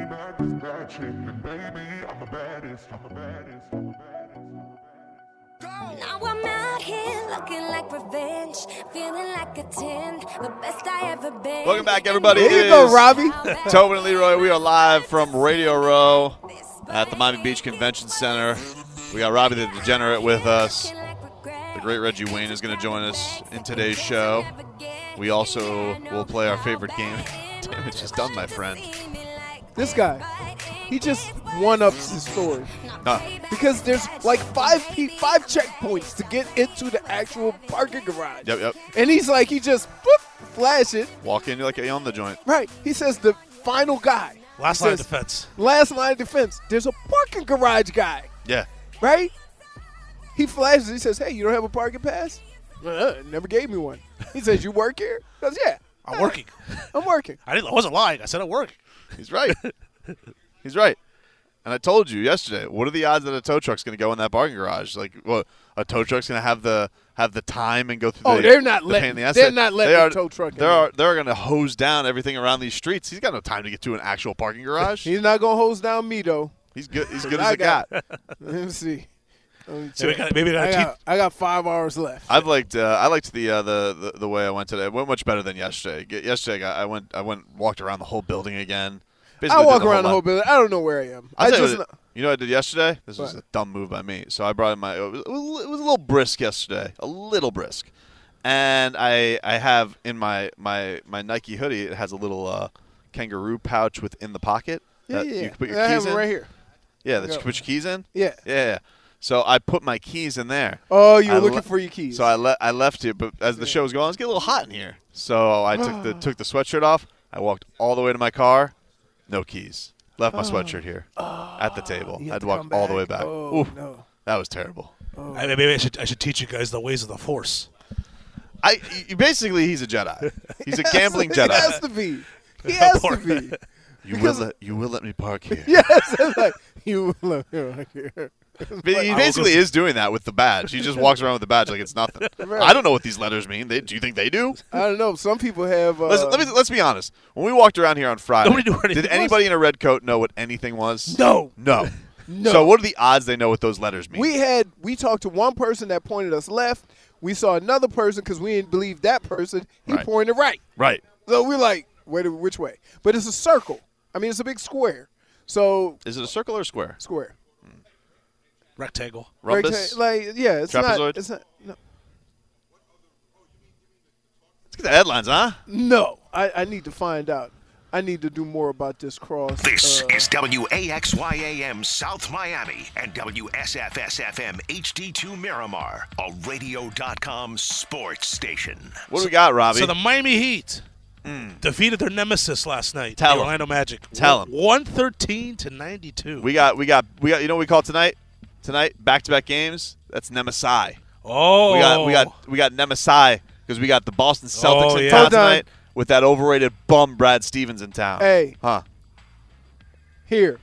bad, this bad chick, and baby, I'm the baddest, I'm the baddest, I'm the baddest. Now I'm out here looking like revenge, feeling like a 10, the best I ever been. Welcome back, everybody. There It you go, is Robbie. Tobin and Leroy. We are live from Radio Row at the Miami Beach Convention Center. We got Robbie the Degenerate with us. The great Reggie Wayne is going to join us in today's show. We also will play our favorite game. Damn, it's just done, my friend. This guy, he just one-ups his story. Because there's like five checkpoints to get into the actual parking garage. Yep. And he's like, he just boop, flash it. Walk in, you're like, hey, on the joint. Right. He says the final guy. Last He line of says, defense. Last line of defense. There's a parking garage guy. Yeah. Right? He flashes. He says, hey, you don't have a parking pass? Never gave me one. He says, you work here? He goes, yeah. I'm working. I'm working. I wasn't lying. I said I'm working. He's right. He's right. And I told you yesterday, what are the odds that a tow truck's going to go in that parking garage? Like, what, a tow truck's going to have the time and go through They're not the letting. pain in the ass? They're not letting the tow truck in. They're going to hose down everything around these streets. He's got no time to get to an actual parking garage. He's not gonna hose down me though. He's good. He's good as a cat. Let me see. So maybe I got 5 hours left. I liked the way I went today. It went much better than yesterday. Yesterday, I walked around the whole building again. I walk around the whole building. I don't know where I am. You know what I did yesterday? This was a dumb move by me. So I brought in it was a little brisk yesterday, a little brisk, and I have in my Nike hoodie. It has a little kangaroo pouch within the pocket. Yeah. You can put your I keys have it in. right here. Yeah, that you can put your keys in. Yeah. So I put my keys in there. Oh, you were looking for your keys. So I left it, but as the show was going, it's getting a little hot in here. So I took the sweatshirt off. I walked all the way to my car, no keys. Left my sweatshirt here at the table. I had to walk all the way back. Oh, Oof, no. that was terrible. Maybe I should teach you guys the ways of the Force. Basically, he's a Jedi. He's a gambling Jedi. He has to be. He has to be. You will let me park here. Yes, it's like you will let me park here. But he basically is doing that with the badge. He just walks around with the badge like it's nothing. Right. I don't know what these letters mean. Do you think they do? I don't know. Some people have. Let's be honest. When we walked around here on Friday, Nobody knew what anything did anybody in a red coat know what anything was? No. No. No. So what are the odds they know what those letters mean? We talked to one person that pointed us left. We saw another person because we didn't believe that person. He Right. pointed right. Right. So we're like, which way? But it's a circle. I mean, it's a big square. So Is it a circle or a square? square. Rectangle. Rhombus? It's Trapezoid? not. It's not. No. Let's get the headlines, huh? No, I need to find out. I need to do more about this cross. This is WAXYAM South Miami and WSFSFM HD2 Miramar, a radio.com sports station. What do we got, Robbie? So the Miami Heat defeated their nemesis last night. Tell the 'em. Orlando Magic. Tell 'em. 113-92. we got you know what we call tonight? Tonight, back-to-back games. That's Nemesis. Oh. We got Nemesis because we got the Boston Celtics Oh, in yeah. town Hold on. tonight with that overrated bum Brad Stevens in town. Hey, Huh. here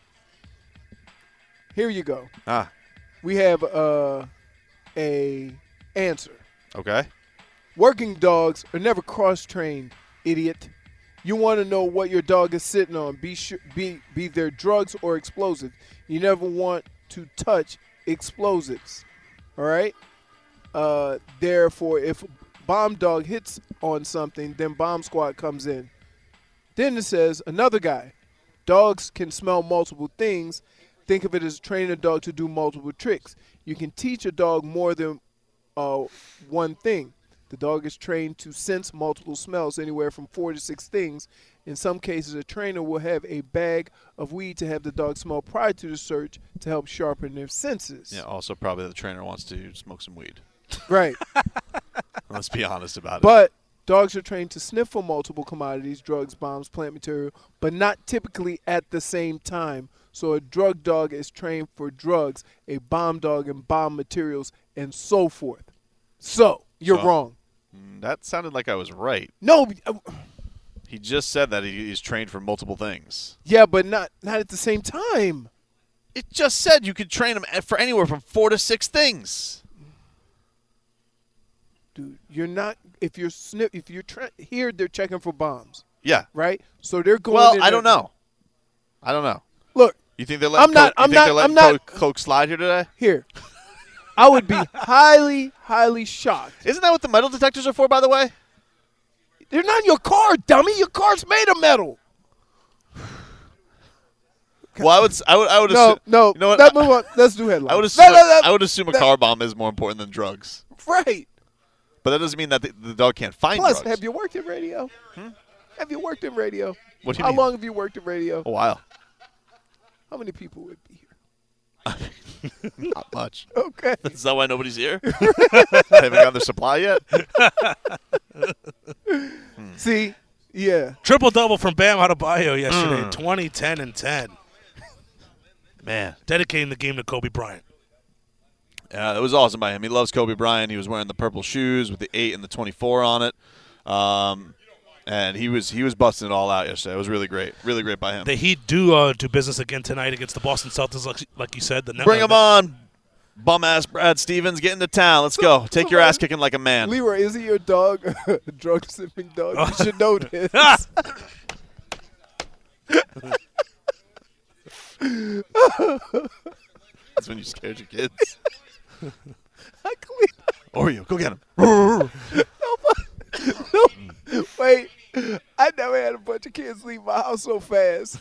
you go. We have a answer. Okay. Working dogs are never cross-trained, idiot. You want to know what your dog is sitting on. Be their drugs or explosives. You never want to touch explosives. All right? Therefore, if bomb dog hits on something, then bomb squad comes in. Then it says, another guy. Dogs can smell multiple things. Think of it as training a dog to do multiple tricks. You can teach a dog more than one thing. The dog is trained to sense multiple smells, anywhere from 4 to 6 things. In some cases, a trainer will have a bag of weed to have the dog smell prior to the search to help sharpen their senses. Yeah, also probably the trainer wants to smoke some weed. Right. Let's be honest about it. But dogs are trained to sniff for multiple commodities, drugs, bombs, plant material, but not typically at the same time. So a drug dog is trained for drugs, a bomb dog and bomb materials, and so forth. So, you're wrong. That sounded like I was right. No, He just said that he's trained for multiple things. yeah, but not at the same time. It just said you could train him for anywhere from 4 to 6 things. Dude, you're not here they're checking for bombs, Yeah. right? So they're going Well, in I don't know. I don't know. Look, You think they're letting Coke slide here today? here. I would be highly, highly shocked. Isn't that what the metal detectors are for, by the way? They're not in your car, dummy. Your car's made of metal. Well, I would assume. No. You know what? Let's move on. Let's do headlines. I would assume a car bomb is more important than drugs. Right. But that doesn't mean that the dog can't find Plus, drugs. have you worked in radio? Have you worked in radio? What do you How mean? long have you worked in radio? A while. How many people would be here? Not much. Okay. Is that why nobody's here? They haven't gotten their supply yet? See? Yeah. Triple-double from Bam Adebayo yesterday, 20, 10, and 10. Man. Dedicating the game to Kobe Bryant. Yeah, it was awesome by him. He loves Kobe Bryant. He was wearing the purple shoes with the 8 and the 24 on it. And he was busting it all out yesterday. It was really great. Really great by him. The Heat do business again tonight against the Boston Celtics, like you said. Bring him on, bum-ass Brad Stevens. Get into town. Let's go. Take your ass kicking like a man. Leroy, is he your dog? A drug-sipping dog? You should know this. That's when you scared your kids. I clean. Oreo, go get him. No, wait. I never had a bunch of kids leave my house so fast.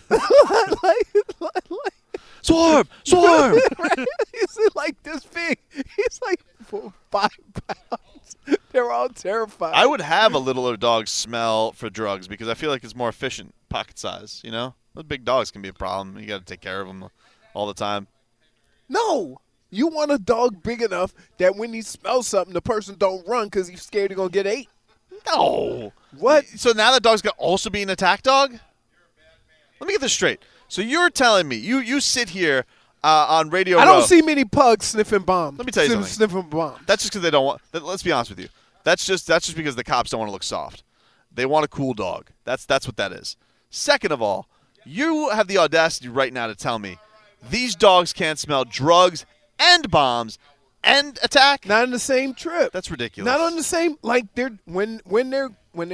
Swarm! Right? He's like this big. He's like 5 pounds. They're all terrified. I would have a littler dog smell for drugs because I feel like it's more efficient, pocket size, you know? Those big dogs can be a problem. You got to take care of them all the time. No. You want a dog big enough that when he smells something, the person don't run because he's scared he's going to get ate. No. What? So now that dog's got to also be an attack dog? Let me get this straight. So you're telling me, you sit here on Radio Row. I don't see many pugs sniffing bombs. Let me tell you something. Sniffing bombs. That's just because they don't want. Let's be honest with you. That's just because the cops don't want to look soft. They want a cool dog. That's what that is. Second of all, you have the audacity right now to tell me these dogs can't smell drugs and bombs and attack. Not in the same trip. That's ridiculous. Not on the same. Like they're when they're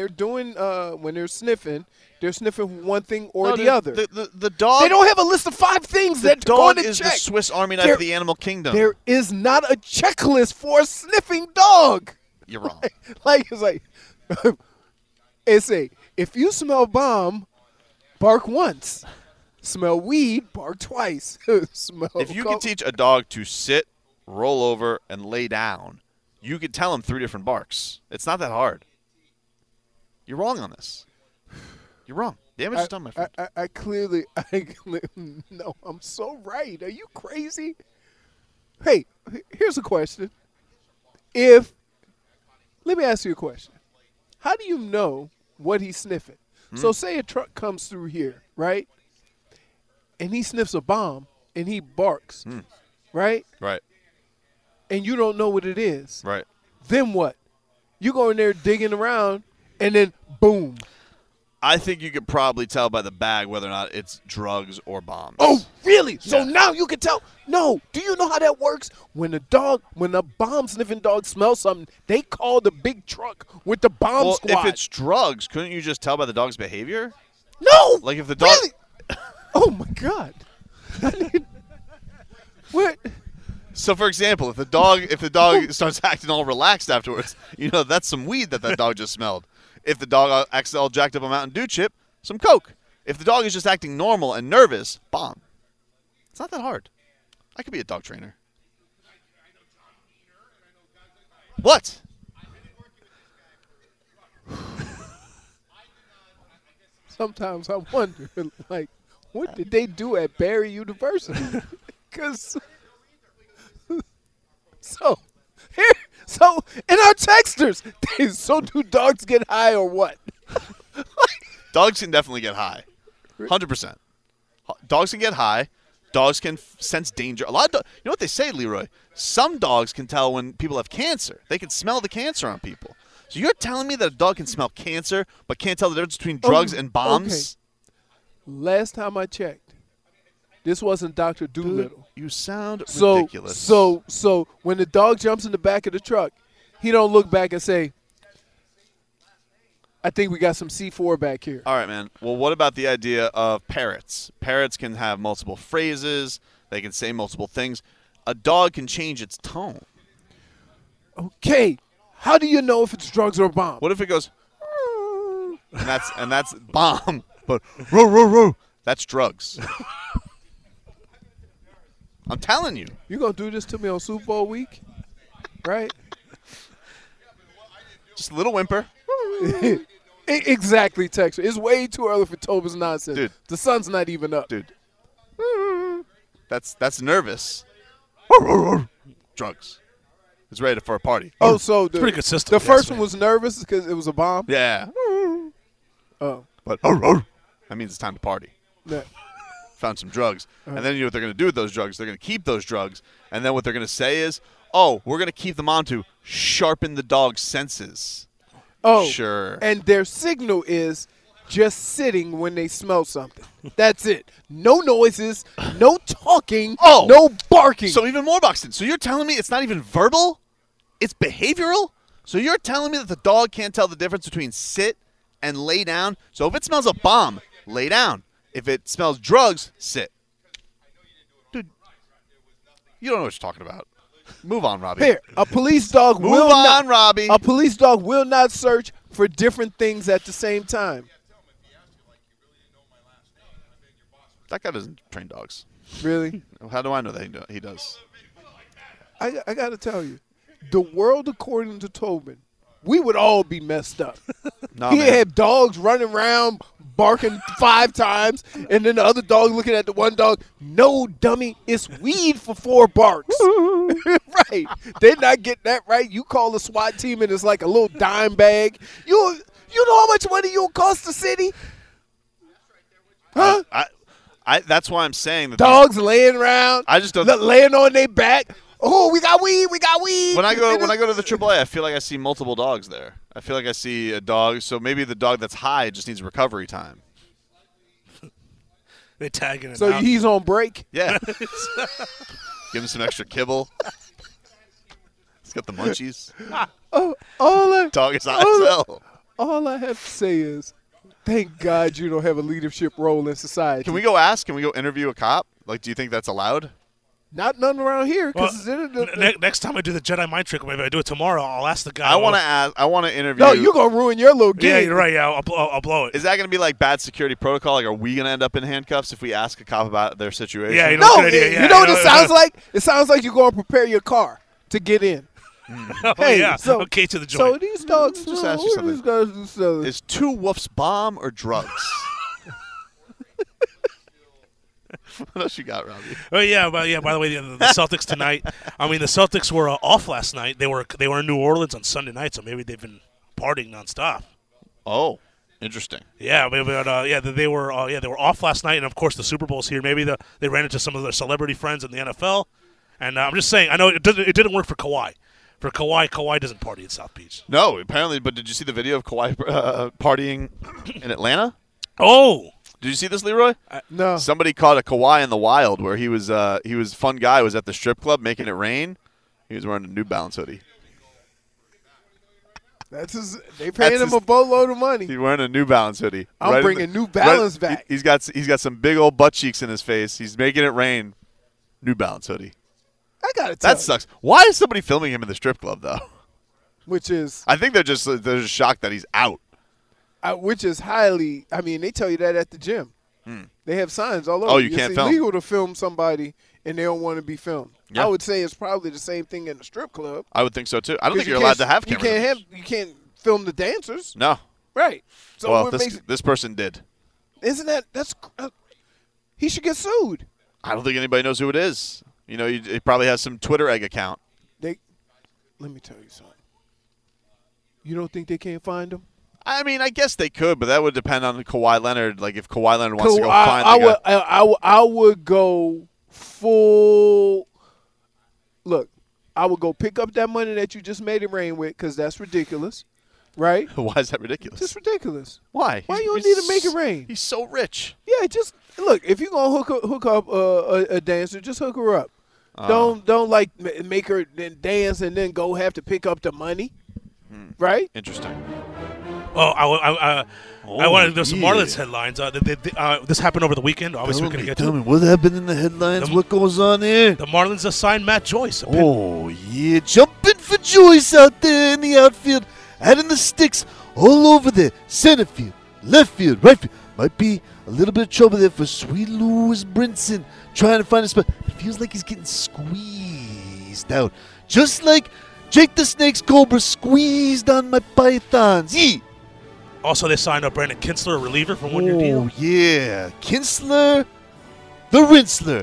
sniffing. They're sniffing one thing or the other. The dog. They don't have a list of 5 things The that they're going dog to is check. the Swiss Army knife of the animal kingdom. There is not a checklist for a sniffing dog. You're wrong. Like it's like it's if you smell bomb, bark once. Smell weed, bark twice. Smell If you could teach a dog to sit, roll over, and lay down, you could tell him 3 different barks. It's not that hard. You're wrong on this. You're wrong. Damage is done, my friend. I clearly no, I'm so right. Are you crazy? Hey, here's a question. Let me ask you a question. How do you know what he's sniffing? So say a truck comes through here, right? And he sniffs a bomb and he barks, right? Right. And you don't know what it is. Right. Then what? You go in there digging around and then boom. I think you could probably tell by the bag whether or not it's drugs or bombs. Oh, really? So Yeah. now you can tell? No. Do you know how that works? When a bomb-sniffing dog smells something, they call the big truck with the bomb Well, squad. if it's drugs, couldn't you just tell by the dog's behavior? no! Like if the dog. Really? Oh, my God. What? So, for example, if the dog starts acting all relaxed afterwards, you know that's some weed that dog just smelled. If the dog acts all jacked up a Mountain Dew chip, some Coke. If the dog is just acting normal and nervous, bomb. It's not that hard. I could be a dog trainer. What? Sometimes I wonder, like, what did they do at Barry University? Because so in our texters, so do dogs get high or what? Dogs can definitely get high. 100%. Dogs can get high. Dogs can sense danger. A lot of you know what they say, Leroy? Some dogs can tell when people have cancer. They can smell the cancer on people. So you're telling me that a dog can smell cancer but can't tell the difference between drugs and bombs? Okay. Last time I checked, this wasn't Dr. Doolittle. You sound So ridiculous. so when the dog jumps in the back of the truck, he don't look back and say, I think we got some C4 back here. All right, man. Well, what about the idea of parrots? Parrots can have multiple phrases. They can say multiple things. A dog can change its tone. Okay, how do you know if it's drugs or a bomb? What if it goes, and that's bomb, but row, row, row, that's drugs. I'm telling you. You gonna do this to me on Super Bowl week, right? Just a little whimper. Exactly, Texas. It's way too early for Tobin's nonsense. Dude. The sun's not even up. Dude. That's nervous. Drugs. It's ready for a party. Oh, so the, pretty good system, the if you first ask one me. was nervous because it was a bomb. Yeah. Oh, But that means it's time to party. yeah. Found some drugs. And then you know what they're going to do with those drugs? They're going to keep those drugs. And then what they're going to say is, oh, we're going to keep them on to sharpen the dog's senses. Oh, Sure. And their signal is just sitting when they smell something. That's it. No noises, no talking, Oh. no barking. So even more, Buxton. So you're telling me it's not even verbal? It's behavioral? So you're telling me that the dog can't tell the difference between sit and lay down? So if it smells a bomb, lay down. If it smells drugs, sit. Dude, you don't know what you're talking about. Move on, Robbie. Here, a police dog Move will on, not. Robbie. A police dog will not search for different things at the same time. That guy doesn't train dogs. Really? How do I know that he does? I got to tell you, the world according to Tobin, we would all be messed up. No, He man. had dogs running around barking 5 times, and then the other dog looking at the one dog. No, dummy, it's weed for 4 barks. Right? They're not getting that right. You call the SWAT team, and it's like a little dime bag. You know how much money you'll cost the city? Huh? That's why I'm saying that Dogs laying around. I just don't- laying on their back. Oh, we got weed. We got weed. when I go to the AAA, I feel like I see multiple dogs there. I feel like I see a dog. So maybe the dog that's high just needs recovery time. They tagging it So out. he's on break. Yeah. Give him some extra kibble. He's got the munchies. Dog is high as hell. All I have to say is, thank God you don't have a leadership role in society. Can we go ask? Can we go interview a cop? Like, do you think that's allowed? Not none around here. Well, 'Cause next time I do the Jedi mind trick, or maybe I do it tomorrow, I'll ask the guy. I want to ask. I want to interview. no, you're going to ruin your little gig. Yeah, you're right. Yeah, I'll blow it. Is that going to be like bad security protocol? Like, are we going to end up in handcuffs if we ask a cop about their situation? Yeah, you know, No, good idea. Yeah, you know what it sounds like? It sounds like you're going to prepare your car to get in. Oh, Hey, yeah. so- Okay, to the So joint. these dogs, Just ask you what are these guys do selling? Is 2 Woofs bomb or drugs? What else you got, Robbie? Oh yeah, but yeah. By the way, the Celtics tonight. I mean, the Celtics were off last night. They were in New Orleans on Sunday night, so maybe they've been partying nonstop. Oh, interesting. Yeah, they were off last night, and of course the Super Bowl's here. Maybe they ran into some of their celebrity friends in the NFL, and I'm just saying. I know it didn't work for Kawhi. For Kawhi doesn't party in South Beach. No, apparently. But did you see the video of Kawhi partying in Atlanta? Oh, Did you see this, Leroy? No. Somebody caught a Kawhi in the wild where he was fun guy, was at the strip club making it rain. He was wearing a New Balance hoodie. They paying him a boatload of money. He's wearing a New Balance hoodie. I'm in bringing New Balance back. He's got some big old butt cheeks in his face. He's making it rain. New Balance hoodie. I got to tell That sucks. Why is somebody filming him in the strip club though? Which is I think they're just shocked that he's out. highly. I mean, they tell you that at the gym. They have signs all over. Oh, you can't it's film. illegal to film somebody, and they don't want to be filmed. Yeah. I would say it's probably the same thing in the strip club. I would think so too. I don't 'Cause think you're allowed to can't- have cameras. You can't film the dancers, No. right? So Well, what makes this person did. isn't that's he should get sued. I don't think anybody knows who it is. You know, he probably has some Twitter egg account. Let me tell you something. You don't think they can't find him? I mean, I guess they could, but that would depend on Kawhi Leonard. Like, if Kawhi Leonard wants to go find the guy. I would go full. Look, I would go pick up that money that you just made it rain with, because that's ridiculous, right? Why is that ridiculous? Just ridiculous. Why? Why He's- you don't he's need to make it rain? He's so rich. Yeah, just look. If you're gonna hook up a dancer, just hook her up. Don't like make her then dance and then go have to pick up the money, right? Interesting. Oh, I wanted there's some yeah. Marlins headlines. This happened over the weekend. Obviously, we're going to get Tell to me, it. what happened in the headlines? What goes on there? The Marlins assigned Matt Joyce. Oh, yeah. Jumping for Joyce out there in the outfield. Adding the sticks all over there. Center field, left field, right field. Might be a little bit of trouble there for Sweet Louis Brinson trying to find a spot. It feels like he's getting squeezed out. Just like Jake the Snake's Cobra squeezed on my pythons. Yee! Also, they signed up Brandon Kinsler, a reliever, for a one-year deal. Oh, yeah. Kinsler, the Rinsler.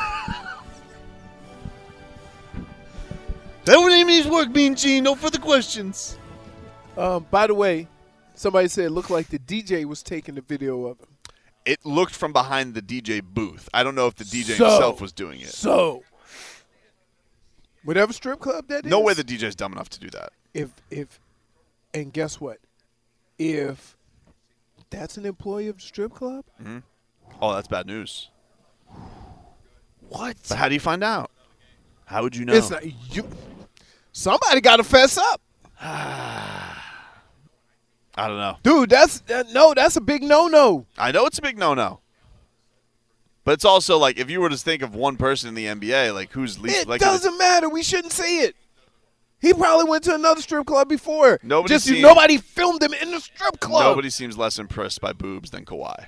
That would name his work, Mean Gene. No further questions. By the way, somebody said it looked like the DJ was taking the video of him. It looked from behind the DJ booth. I don't know if the DJ himself was doing it. So, whatever strip club that is. No way the DJ's dumb enough to do that. And guess what? If that's an employee of the strip club, Oh, that's bad news. what? But how do you find out? How would you know? It's not, somebody got to fess up, I don't know. dude. That's a big no. I know it's a big no-no. But it's also like if you were to think of one person in the NBA, like who's least It likely. doesn't matter. We shouldn't see it. He probably went to another strip club before. Nobody filmed him in the strip club. Nobody seems less impressed by boobs than Kawhi.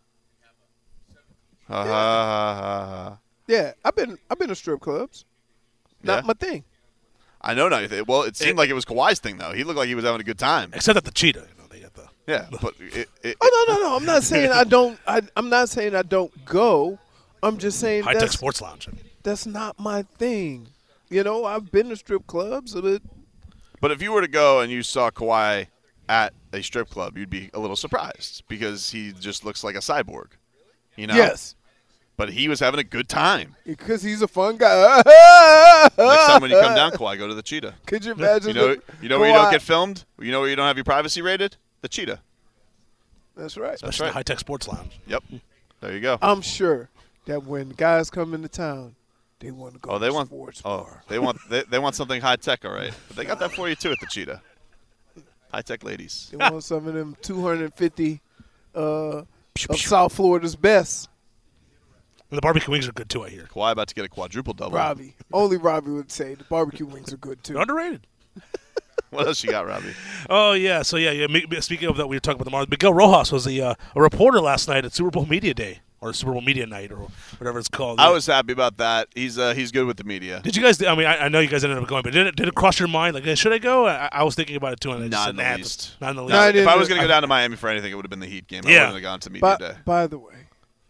Yeah, I've been to strip clubs. Not Yeah? my thing. I know now. Well, it seemed like it was Kawhi's thing though. He looked like he was having a good time. Except at the Cheetah. They got the. Yeah, but Oh no. I'm not saying I don't. I'm not saying I don't go. I'm just saying High-tech sports lounge. that's not my thing. You know, I've been to strip clubs, But if you were to go and you saw Kawhi at a strip club, you'd be a little surprised because he just looks like a cyborg. You know? yes, But he was having a good time. because he's a fun guy. Next time when you come down, Kawhi, go to the Cheetah. Could you imagine? You know where you Kawhi- don't get filmed? You know where you don't have your privacy rated? The Cheetah. That's right. Especially right. the high-tech sports lounge. Yep. There you go. I'm sure that when guys come into town, they want to go. Oh, to they the want. sports Oh, bar. they want something high tech, all right. But they got that for you too at the Cheetah. High tech ladies. They want some of them 250 of South Florida's best. And the barbecue wings are good too, I hear. Kawhi about to get a quadruple double. Robbie, only Robbie would say the barbecue wings are good too. They're underrated. What else you got, Robbie? Oh, yeah. So, yeah. Speaking of that, we were talking about the Marlins. Miguel Rojas was a reporter last night at Super Bowl Media Day, or Super Bowl Media Night, or whatever it's called. I was happy about that. He's good with the media. Did you guys? I mean, I know you guys ended up going, but did it cross your mind? Like, hey, should I go? I was thinking about it too, and I just Not said, in the nah, least. Not in the least. No, I If didn't- I was going to go down to Miami for anything, it would have been the Heat game. I Yeah. wouldn't have gone to media day. By the way,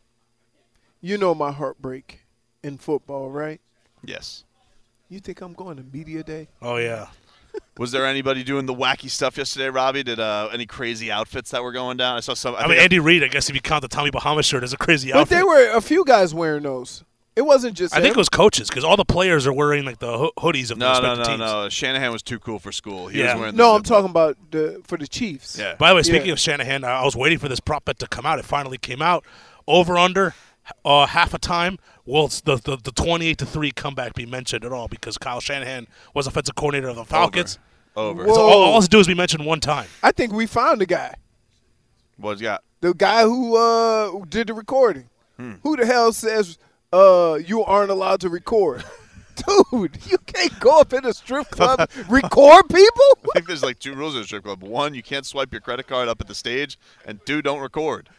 you know my heartbreak in football, right? Yes. You think I'm going to media day? Oh yeah. Was there anybody doing the wacky stuff yesterday, Robbie? Did any crazy outfits that were going down? I saw some. I mean, Andy Reid. I guess if you count the Tommy Bahama shirt as a crazy But outfit. there were a few guys wearing those. It wasn't just. I think him. it was coaches because all the players are wearing like the hoodies of the respective teams. No. Shanahan was too cool for school. He was Yeah. wearing the No, I'm zip talking about for the Chiefs. Yeah. By the way, speaking Yeah. of Shanahan, I was waiting for this prop bet to come out. It finally came out. Over under half a time. Will the 28-3 comeback be mentioned at all? Because Kyle Shanahan was offensive coordinator of the Falcons. Over. Whoa. So all to do is be mentioned one time. I think we found the guy. What's he got? The guy who did the recording. Who the hell says you aren't allowed to record? Dude, you can't go up in a strip club record people? I think there's like two rules in a strip club. One, you can't swipe your credit card up at the stage, and two, don't record.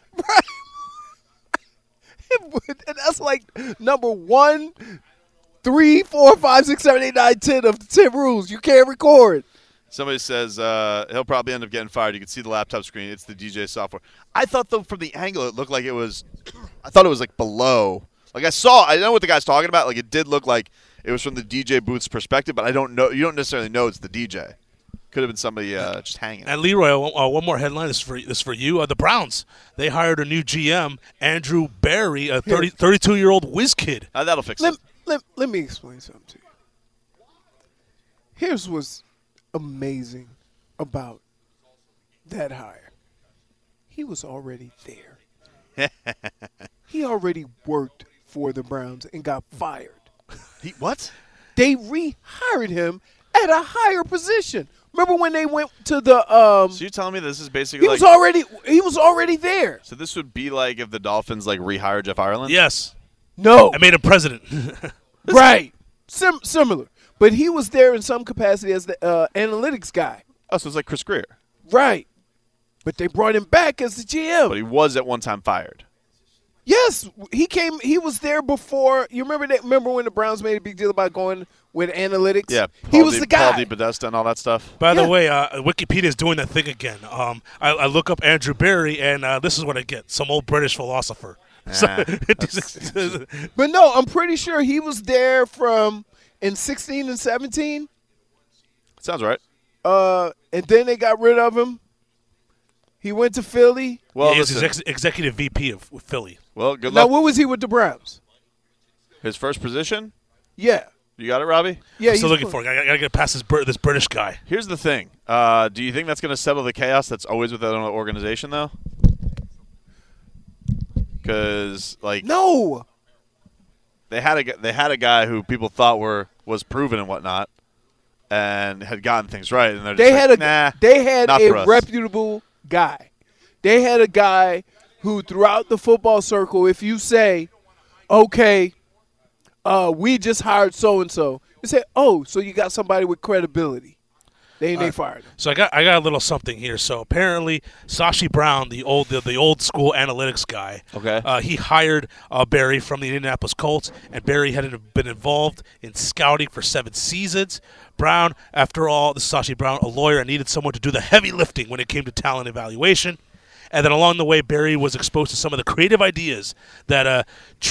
And that's like number 1, 3, 4, 5, 6, 7, 8, 9, 10 of the 10 rules. You can't record. Somebody says he'll probably end up getting fired. You can see the laptop screen. It's the DJ software. I thought, though, from the angle, it looked like it was – I thought it was, like, below. Like, I know what the guy's talking about. Like, it did look like it was from the DJ booth's perspective, but I don't know – you don't necessarily know it's the DJ. Could have been somebody just hanging. And Leroy, one more headline. This is for you. The Browns, they hired a new GM, Andrew Barry, a 32-year-old whiz kid. That'll fix it. Let me explain something to you. Here's what's amazing about that hire. He was already there. He already worked for the Browns and got fired. What? They rehired him at a higher position. Remember when they went to the So you're telling me this is basically he was already there. So this would be like if the Dolphins like rehired Jeff Ireland? Yes. No. I made him president. Right. Similar. But he was there in some capacity as the analytics guy. Oh, so it's like Chris Greer. Right. But they brought him back as the GM. But he was at one time fired. Yes, he came. He was there before. You remember that? Remember when the Browns made a big deal about going with analytics? Yeah. He was the guy. Paul DePodesta and all that stuff. By the Yeah. way, Wikipedia is doing that thing again. I look up Andrew Barry, and this is what I get: some old British philosopher. Ah, But no, I'm pretty sure he was there from in 16 and 17. Sounds right. And then they got rid of him. He went to Philly. Well, he was listen, executive VP of Philly. well, good Now, luck. what was he with the Browns? His first position? Yeah. You got it, Robbie? Yeah. I'm still he's- looking for it. I got to get past this British guy. Here's the thing. Do you think that's going to settle the chaos that's always with that organization, though? Because, like, No. they had a guy who people thought was proven and whatnot, and had gotten things right, and they're just They had not for a us. reputable guy. They had a guy who, throughout the football circle, if you say, "Okay, we just hired so and so," they say, "Oh, so you got somebody with credibility." They fired him. So I got a little something here. So apparently, Sashi Brown, the old school analytics guy, Okay. he hired Barry from the Indianapolis Colts, and Barry had been involved in scouting for 7 seasons. Brown, after all, this is Sashi Brown, a lawyer, and needed someone to do the heavy lifting when it came to talent evaluation. And then along the way, Barry was exposed to some of the creative ideas that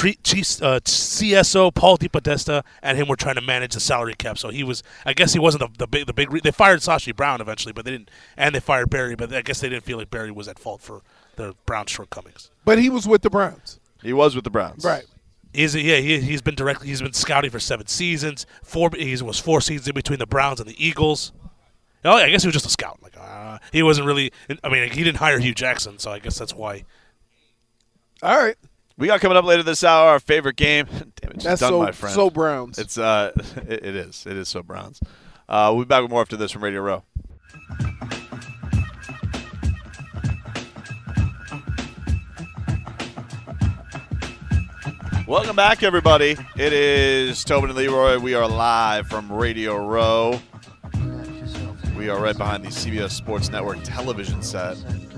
CSO Paul DePodesta and him were trying to manage the salary cap. So I guess he wasn't the big. They fired Sashi Brown eventually, but they didn't, and they fired Barry. But I guess they didn't feel like Barry was at fault for the Browns' shortcomings. But he was with the Browns. He was with the Browns. Right. He's been scouting for 7 seasons. He was 4 seasons in between the Browns and the Eagles. Oh, I guess he was just a scout. Like he wasn't really. I mean, he didn't hire Hugh Jackson, so I guess that's why. All right. We got coming up later this hour our favorite game. Damn it, it's That's done, so my friend. so Browns. It's it is so Browns. We'll be back with more after this from Radio Row. Welcome back, everybody. It is Tobin and Leroy. We are live from Radio Row. We are right behind the CBS Sports Network television set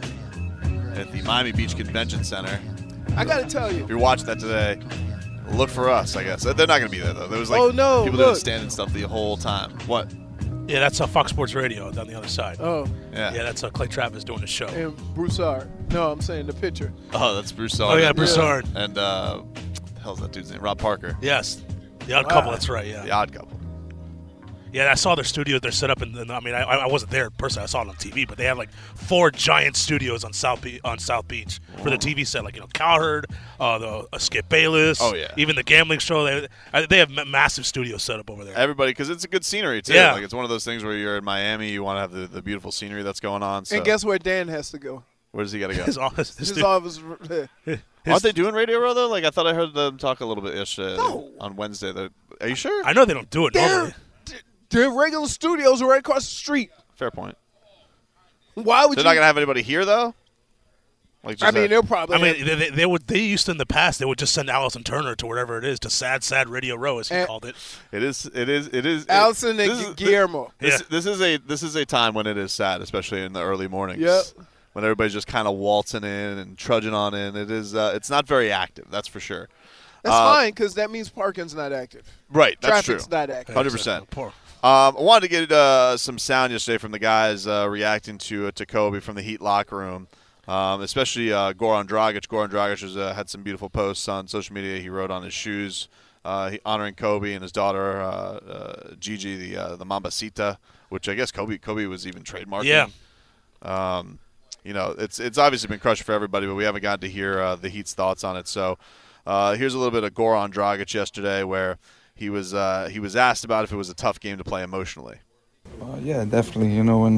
at the Miami Beach Convention Center. I got to tell you. If you're watching that today, look for us, I guess. They're not going to be there, though. There was like Oh, no, people doing look. stand and stuff the whole time. What? Yeah, that's Fox Sports Radio on the other side. Oh, Yeah. Yeah, that's Clay Travis doing the show. and Broussard. No, I'm saying the pitcher. Oh, that's Bruce Oh, yeah, Broussard. Broussard. And what the hell's that dude's name? Rob Parker. Yes. The Odd Couple, that's right, yeah. The Odd Couple. Yeah, I saw their studio. They're set up, I mean, I wasn't there personally. I saw it on TV, but they had like 4 giant studios on South Beach for the TV set. Like Cowherd, the Skip Bayless. Oh, yeah. Even the gambling show. They have massive studios set up over there. Everybody, because it's a good scenery, too. Yeah. Like, it's one of those things where you're in Miami, you want to have the beautiful scenery that's going on. So And guess where Dan has to go? where does he got to go? His office. His office. Aren't they doing Radio Row, though? Like, I thought I heard them talk a little bit yesterday No. on Wednesday. Are you sure? I know they don't do it normally. Their regular studios are right across the street. Fair point. Why would They're you? not going to have anybody here, though? Like, just I mean, they'll probably. I mean, they used to in the past. They would just send Allison Turner to wherever it is, to Sad Radio Row, as he And- called it. It is. Allison this and is- Guillermo. This, Yeah. this is a time when it is sad, especially in the early mornings. Yep. When everybody's just kind of waltzing in and trudging on in. It is. It's not very active. That's for sure. That's fine because that means parking's not active. Right. That's Traffic's true. not active. 100%. Poor. I wanted to get some sound yesterday from the guys reacting to Kobe from the Heat locker room, especially Goran Dragic. Goran Dragic had some beautiful posts on social media. He wrote on his shoes honoring Kobe and his daughter Gigi, the Mambacita, which I guess Kobe was even trademarking. Yeah. It's obviously been crushing for everybody, but we haven't gotten to hear the Heat's thoughts on it. So here's a little bit of Goran Dragic yesterday, where he was asked about if it was a tough game to play emotionally. Yeah, definitely.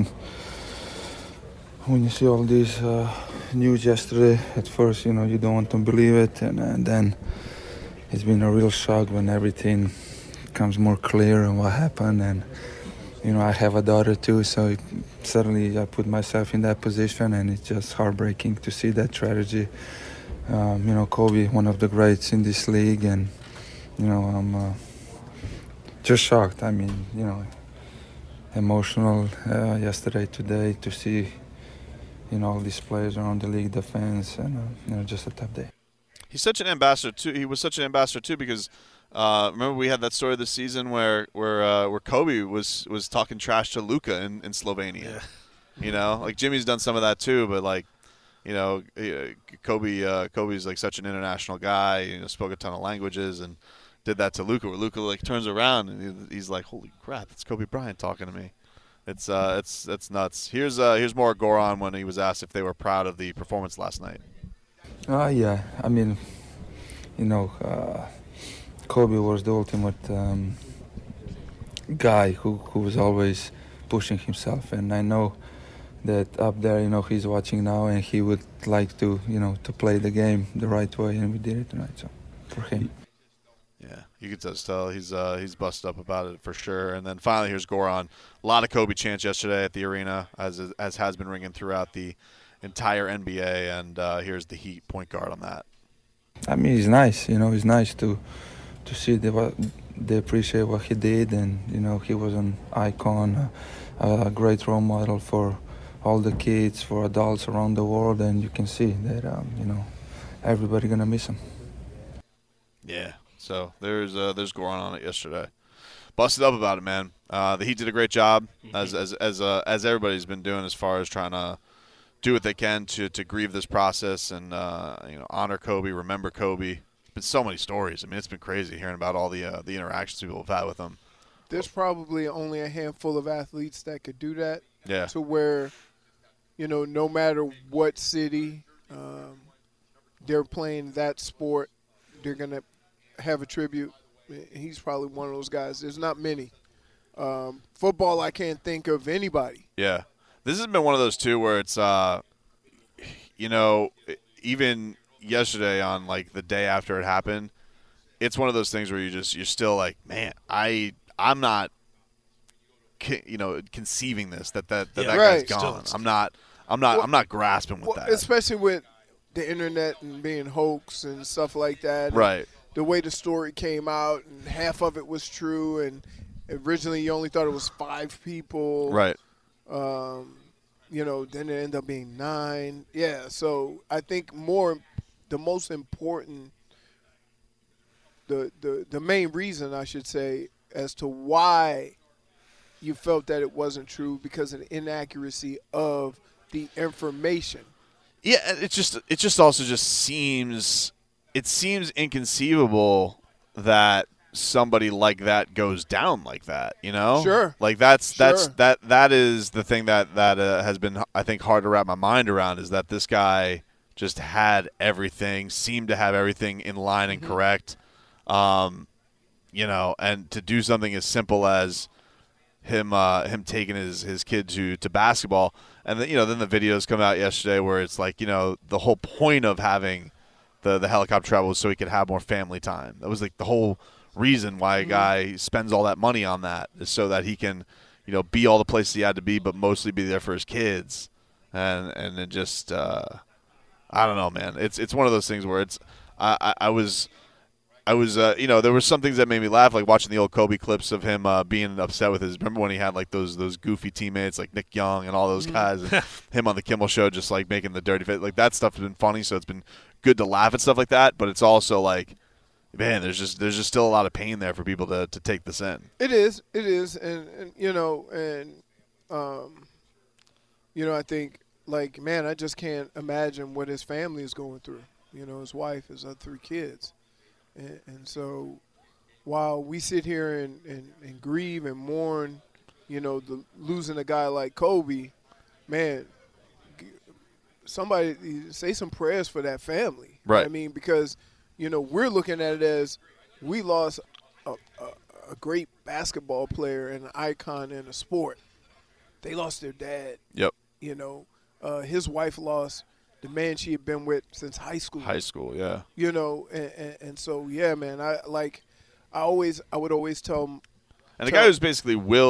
When you see all these news yesterday, at first, you don't want to believe it, and then it's been a real shock when everything becomes more clear and what happened. And I have a daughter too, so suddenly I put myself in that position, and it's just heartbreaking to see that tragedy. Kobe, one of the greats in this league, and I'm just shocked. I mean, emotional yesterday, today, to see all these players around the league, the fans, and just a tough day. He's such an ambassador too. He was such an ambassador too because remember we had that story this season where Kobe was talking trash to Luka in Slovenia. Yeah. Like Jimmy's done some of that too, but like Kobe's like such an international guy. Spoke a ton of languages and did that to Luka. Where Luka like turns around and he's like, "Holy crap, it's Kobe Bryant talking to me." It's nuts. Here's more Goran when he was asked if they were proud of the performance last night. Yeah. I mean, Kobe was the ultimate guy who was always pushing himself, and I know that up there, he's watching now, and he would like to, to play the game the right way, and we did it tonight. So, for him. Yeah, you could just tell he's busted up about it for sure. And then finally, here's Goran. A lot of Kobe chants yesterday at the arena, as has been ringing throughout the entire NBA. And here's the Heat point guard on that. I mean, it's nice. It's nice to see they appreciate what he did, and he was an icon, a great role model for all the kids, for adults around the world, and you can see that everybody gonna miss him. Yeah. So there's Goran on it yesterday. Busted up about it, man. The Heat did a great job, as everybody's been doing, as far as trying to do what they can to grieve this process and honor Kobe, remember Kobe. There's been so many stories. I mean, it's been crazy hearing about all the interactions people have had with him. There's probably only a handful of athletes that could do that. Yeah. To where, no matter what city they're playing that sport, they're gonna have a tribute. He's probably one of those guys. There's not many. Football, I can't think of anybody. Yeah. This has been one of those, too, where it's, even yesterday on, like, the day after it happened, it's one of those things where you're still like, man, I'm not, conceiving this, that right. guy's gone. I'm not grasping with that. Especially with the internet and being hoax and stuff like that. Right. The way the story came out, and half of it was true, and originally you only thought it was 5 people. Right. Then it ended up being 9. Yeah, so I think the most important, the main reason, I should say, as to why you felt that it wasn't true, because of the inaccuracy of the information. Yeah, it just also just seems inconceivable that somebody like that goes down like that, Sure. Like that is the thing that has been, I think, hard to wrap my mind around, is that this guy just had everything, seemed to have everything in line and correct, and to do something as simple as him taking his kid to basketball, and then the videos come out yesterday where it's like, the whole point of having the helicopter travel was so he could have more family time. That was like the whole reason why a guy spends all that money on that, is so that he can, be all the places he had to be, but mostly be there for his kids. And it just, I don't know, man. It's one of those things where it's, I was, there were some things that made me laugh, like watching the old Kobe clips of him being upset with remember when he had like those goofy teammates like Nick Young and all those guys, and him on the Kimmel Show just like making the dirty face. Like that stuff has been funny, so it's been good to laugh at stuff like that, but it's also like, man, there's just still a lot of pain there for people to take this in. It is, and I think, like, man, I just can't imagine what his family is going through. His wife, his other 3 kids, and so while we sit here and grieve and mourn, losing a guy like Kobe, man, somebody say some prayers for that family. Right. I mean, because we're looking at it as we lost a great basketball player and an icon in a sport. They lost their dad. Yep. His wife lost the man she had been with since high school. High school, yeah. And so, yeah, man, I would always tell him. And the guy who's basically willed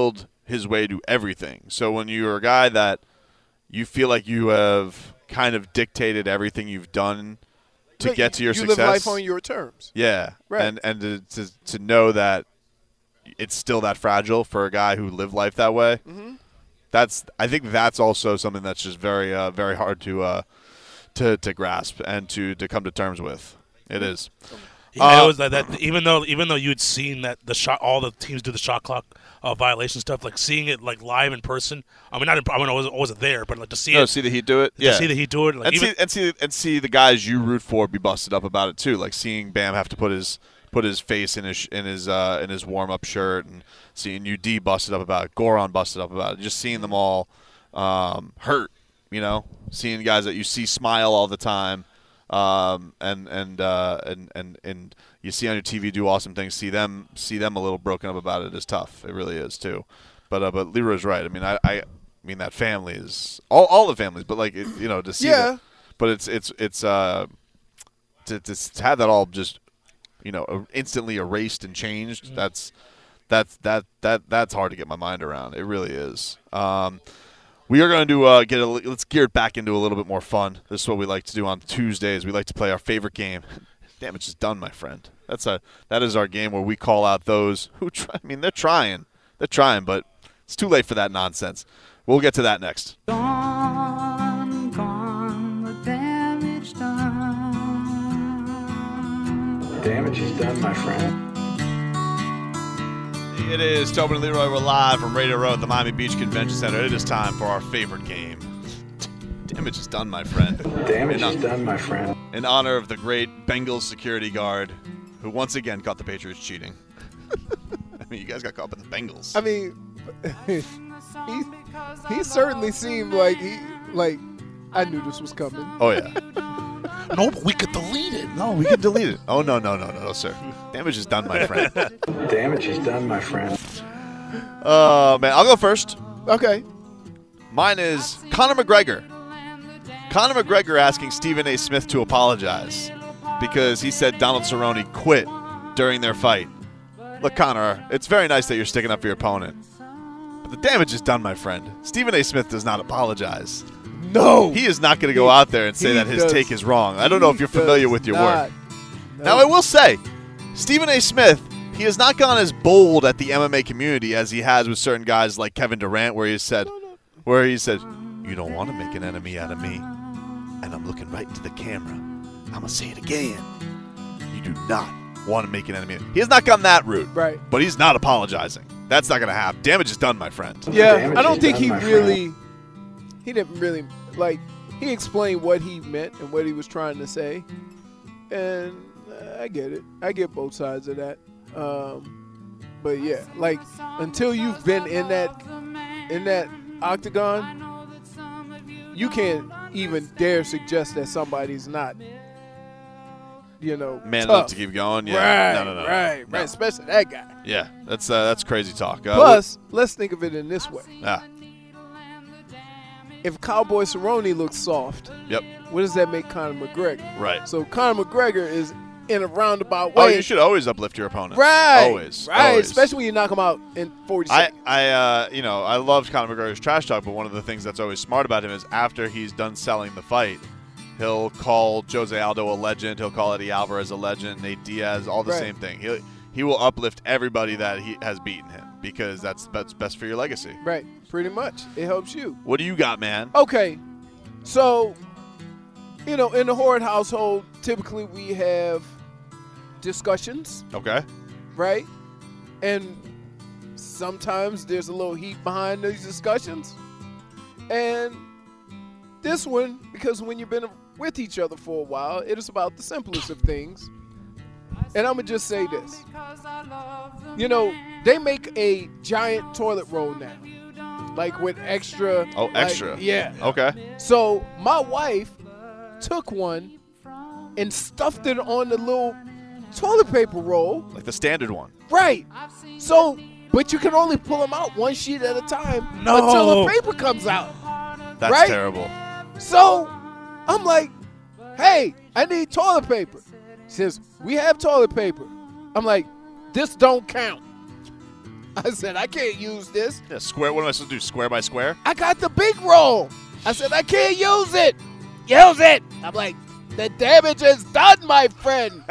his way to everything. So when you're a guy that you feel like you have kind of dictated everything you've done to get to your success. You live life on your terms. Yeah. Right. And to know that it's still that fragile for a guy who lived life that way. Mm-hmm. I think that's also something that's just very very hard to grasp and to come to terms with. It is. Yeah, it was like that. Even though you'd seen that all the teams do the shot clock violation stuff, like seeing it like live in person. I mean, I wasn't there, but like to see see the Heat do it. To see the Heat do it, like, and see the guys you root for be busted up about it too. Like seeing Bam have to put his face in his warm up shirt, and seeing UD busted up about it, Goran busted up about it. Just seeing them all hurt. Seeing guys that you see smile all the time. And you see on your TV do awesome things. See them a little broken up about it is tough. It really is too. But Leroy's right. I mean, I mean that family is all the families. But like to see that. But it's to have that all just instantly erased and changed. That's hard to get my mind around. It really is. We are going to let's gear it back into a little bit more fun. This is what we like to do on Tuesdays. We like to play our favorite game. Damage is done, my friend. That is our game where we call out those who try. I mean, they're trying, but it's too late for that nonsense. We'll get to that next. Gone, the damage done. Damage is done, my friend. It is Tobin and Leroy. We're live from Radio Row at the Miami Beach Convention Center. It is time for our favorite game. Damage is done, my friend. Damage is done, my friend. In honor of the great Bengals security guard who once again caught the Patriots cheating. I mean, you guys got caught by the Bengals. I mean, he certainly seemed like I knew this was coming. Oh, yeah. No, but we could delete it. No, we could delete it. Oh, no, sir. Damage is done, my friend. Damage is done, my friend. Man, I'll go first. Okay. Mine is Conor McGregor. Conor McGregor asking Stephen A. Smith to apologize because he said Donald Cerrone quit during their fight. Look, Conor, it's very nice that you're sticking up for your opponent, but the damage is done, my friend. Stephen A. Smith does not apologize. No. He is not going to go out there and say that his take is wrong. I don't know if you're familiar with your work. No. Now, I will say, Stephen A. Smith, he has not gone as bold at the MMA community as he has with certain guys like Kevin Durant, where he said, you don't want to make an enemy out of me. And I'm looking right into the camera. I'm going to say it again. You do not want to make an enemy. He has not gone that route. Right. But he's not apologizing. That's not going to happen. Damage is done, my friend. Yeah, I don't think he didn't really, he explained what he meant and what he was trying to say. And I get it. I get both sides of that. But yeah, until you've been in that octagon, you can't even dare suggest that somebody's not, man tough. enough to keep going. Yeah, Right, right, especially that guy. Yeah, that's crazy talk. Plus, let's think of it in this way. Yeah. If Cowboy Cerrone looks soft, Yep. what does that make Conor McGregor? Right. So Conor McGregor is in a roundabout way. Oh, you should always uplift your opponent. Right. Always. Right. Always. Especially when you knock him out in 40 seconds. I loved Conor McGregor's trash talk, but one of the things that's always smart about him is after he's done selling the fight, he'll call Jose Aldo a legend. He'll call Eddie Alvarez a legend. Nate Diaz, all the same thing. He will uplift everybody that he has beaten him because that's best for your legacy. Right. Pretty much. It helps you. What do you got, man? Okay. So, in the Horde household, typically we have discussions. Okay. Right? And sometimes there's a little heat behind these discussions. And this one, because when you've been with each other for a while, it is about the simplest of things. And I'm going to just say this. They make a giant toilet roll now. With extra. Oh, extra. Yeah. Okay. So my wife took one and stuffed it on the little toilet paper roll. Like the standard one. Right. So, but you can only pull them out one sheet at a time until the paper comes out. That's terrible. So I'm like, hey, I need toilet paper. She says, we have toilet paper. I'm like, this don't count. I said, I can't use this. Yeah, square. What am I supposed to do? Square by square? I got the big roll. I said, I can't use it. Use it. I'm like, the damage is done, my friend.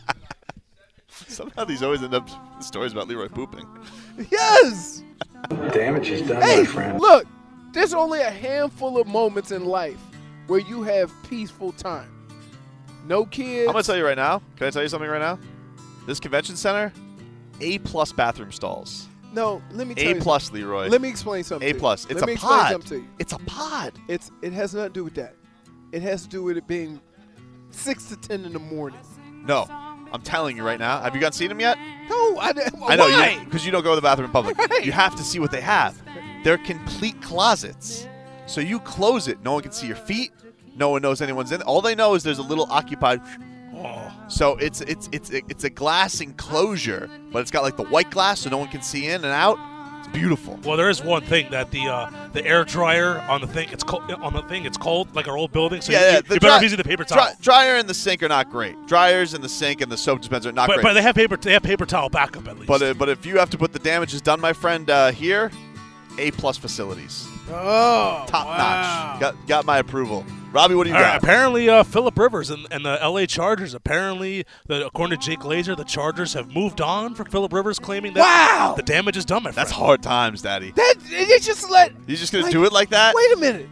Somehow these always end up stories about Leroy pooping. Yes. Damage is done, Hey, my friend. look, there's only a handful of moments in life where you have peaceful time. No kids. I'm going to tell you right now. Can I tell you something right now? This convention center, A-plus bathroom stalls. No, let me tell you. A-plus, Leroy. Let me explain something. to you. A-plus. It's Let me a explain pod. something to you. It's a pod. It has nothing to do with that. It has to do with it being 6 to 10 in the morning. No. I'm telling you right now. Have you seen them yet? No, I know, why? because you don't go to the bathroom in public. Right. You have to see what they have. They're complete closets. So you close it. No one can see your feet. No one knows anyone's in. All they know is there's a little occupied. So it's a glass enclosure, but it's got like the white glass so no one can see in and out. It's beautiful. Well, there is one thing that the air dryer on the thing it's cold. It's cold like our old building. So you better off using the paper towel. Dryer and the sink are not great. Dryers and the sink and the soap dispenser are not great. But they have paper towel backup at least. But if you have to put the damage is done, my friend, here, A-plus facilities. Oh, Top wow. notch. Got my approval. Robbie, what do you All got? right, apparently, Phillip Rivers and the L.A. Chargers, according to Jake Glazer, the Chargers have moved on from Phillip Rivers, claiming that the damage is done, my friend. That's hard times, Daddy. You just let. You just going to do it like that? Wait a minute.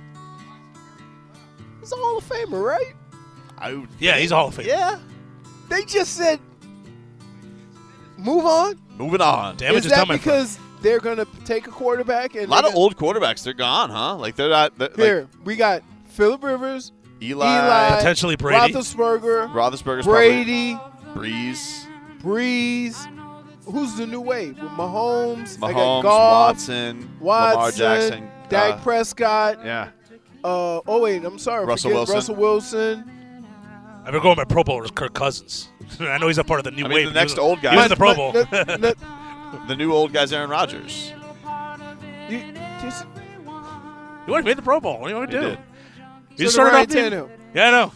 He's a Hall of Famer, right? Yeah, he's a Hall of Famer. Yeah. They just said, move on. Moving on. Damage is is done, that my friend. because they're going to take a quarterback? And A lot of old quarterbacks, they're gone, huh? Like, they're not. Here, we got Phillip Rivers, Eli, potentially Brady, Roethlisberger's Brady, probably, Breeze. Who's the new wave? With Mahomes, I got Mahomes, Goff, Lamar Jackson, Dak Prescott. Yeah. I'm sorry. Russell Wilson. Russell Wilson. I've been going by Pro Bowler Kirk Cousins. I know he's a part of the new wave. The next old guy. He was in the Pro Bowl. The new old guy's Aaron Rodgers. You already made the Pro Bowl. What do you want me to do? did. You just started Ryan off the Tannehill. Yeah,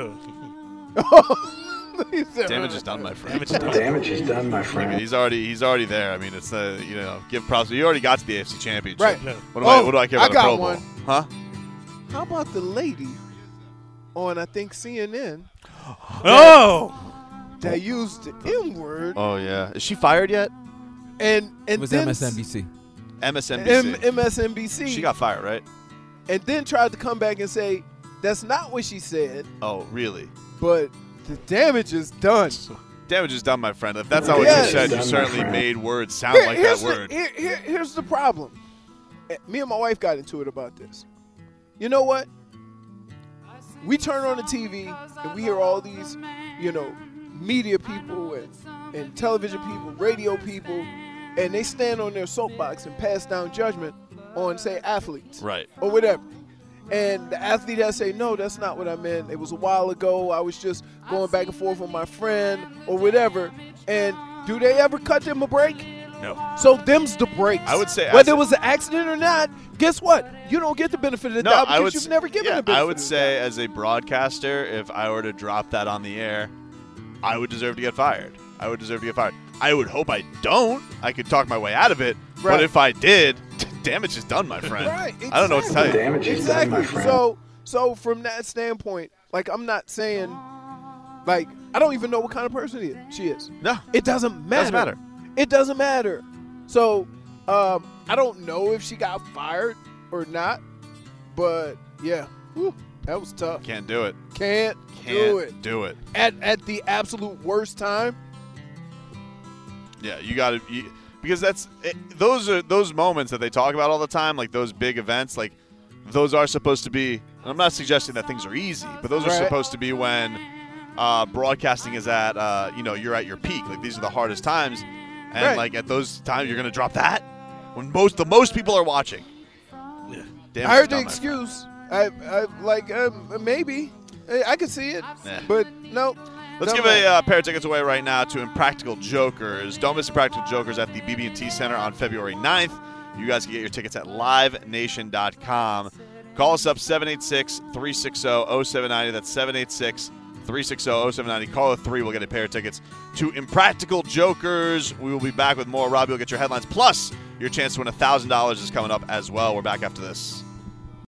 I know. Damage is done, my friend. Damage is done, my friend. He's already there. I mean, it's give props. You already got to the AFC Championship. Right. What do I care about got the Pro one. Bowl? Huh? How about the lady on, I think, CNN that used the N-word? Oh, yeah. Is she fired yet? And It was then MSNBC. MSNBC. She got fired, right? And then tried to come back and say, that's not what she said, Oh, really? but the damage is done. Damage is done, my friend. If that's not what Yes. you said, you Done, my certainly friend. made words sound like that word. Here's the problem. Me and my wife got into it about this. You know what? We turn on the TV and we hear all these, media people and television people, radio people, and they stand on their soapbox and pass down judgment on, say, athletes. Right. Or whatever. And the athlete has to say, no, that's not what I meant. It was a while ago. I was just going back and forth with my friend or whatever. And do they ever cut them a break? No. So them's the breaks. I would say whether it was an accident or not, guess what? You don't get the benefit of the doubt I because would you've never given the benefit I of would the say doubt. as a broadcaster, if I were to drop that on the air, I would deserve to get fired. I would hope I don't. I could talk my way out of it. Right. But if I did, damage is done, my friend. Right, I don't know what to tell you. Damage is done, my Exactly. friend. So from that standpoint, like, I'm not saying, like, I don't even know what kind of person she is. No. It doesn't matter. Doesn't matter. It doesn't matter. So I don't know if she got fired or not, but yeah, whew, that was tough. Can't do it. Can't do it. At the absolute worst time. Yeah, you got to because those moments that they talk about all the time, like those big events, like those are supposed to be. I'm not suggesting that things are easy, but those are Right. supposed to be when broadcasting is at you're at your peak. Like these are the hardest times, and Right. like at those times you're gonna drop that when the most people are watching. Yeah. Damn, I heard it's the done, my excuse. Maybe I could see it, Yeah. but no. Let's no, give a pair of tickets away right now to Impractical Jokers. Don't miss Impractical Jokers at the BB&T Center on February 9th. You guys can get your tickets at livenation.com. Call us up 786-360-0790. That's 360-0790. Call 3. We'll get a pair of tickets to Impractical Jokers. We will be back with more. Robbie will get your headlines. Plus, your chance to win $1,000 is coming up as well. We're back after this.